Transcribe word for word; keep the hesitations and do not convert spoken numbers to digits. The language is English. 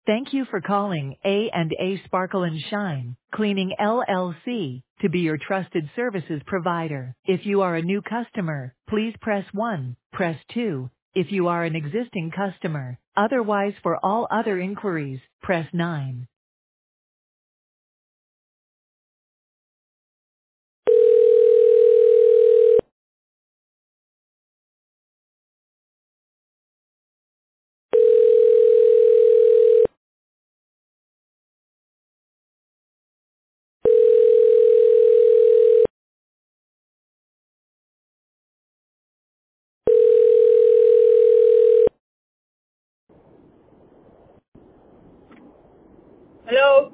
Thank you for calling A and A Sparkle and Shine Cleaning L L C to be your trusted services provider. If you are a new customer, please press one, press two. If you are an existing customer, otherwise for all other inquiries, press nine. Hello.